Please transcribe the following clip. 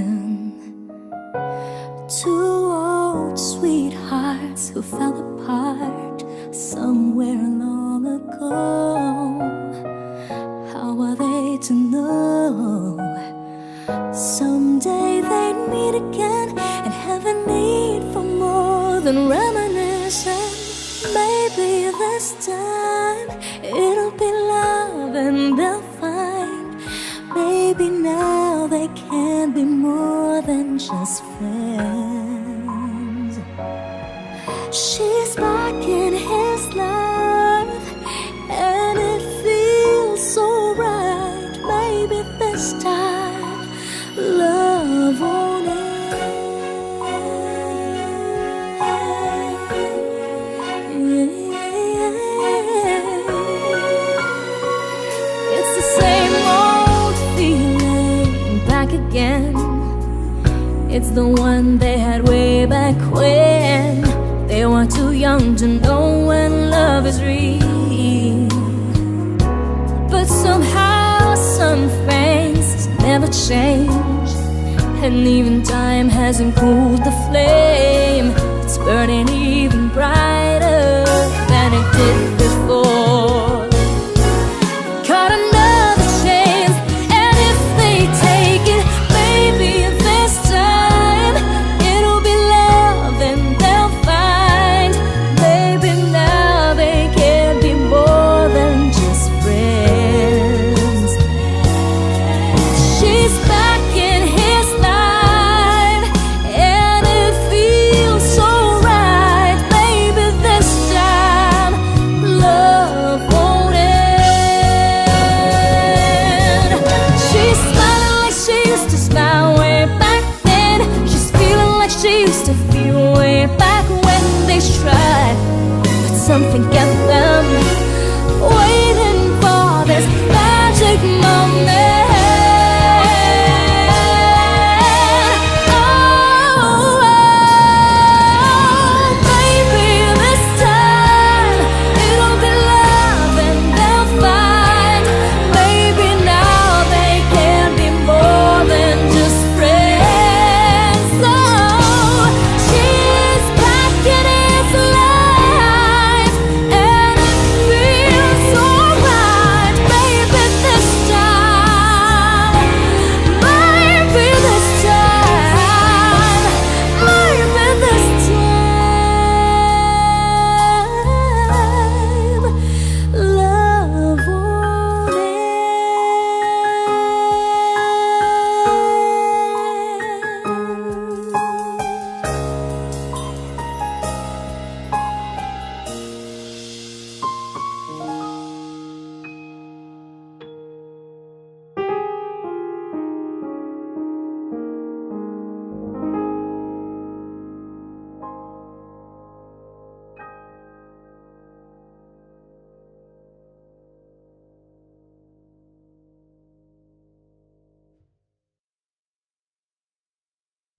Two old sweethearts who fell apart somewhere long ago. How are they to know someday they'd meet again and have a need for more than reminiscing? Maybe this time it'll be love and they'll find maybe now they can be more than just friends. She's back in his life and it feels so right. Maybe this time love won't end. It's the same old feeling back again. It's the one they had way back when they were too young to know when love is real. But somehow some things never change, and even time hasn't cooled the flame. It's burning even brighter than it did before. Got another chance, and if they take it, maybe this time it'll be love and they'll find maybe now they can be more than just friends. She's back in his life and it feels so right. Maybe this time love won't end. She's smiling like she used to smile way back then. She's feeling like she used to feel way back when they tried, but something